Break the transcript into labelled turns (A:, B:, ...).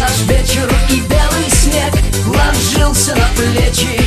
A: наш вечер, и белый снег ложился на плечи.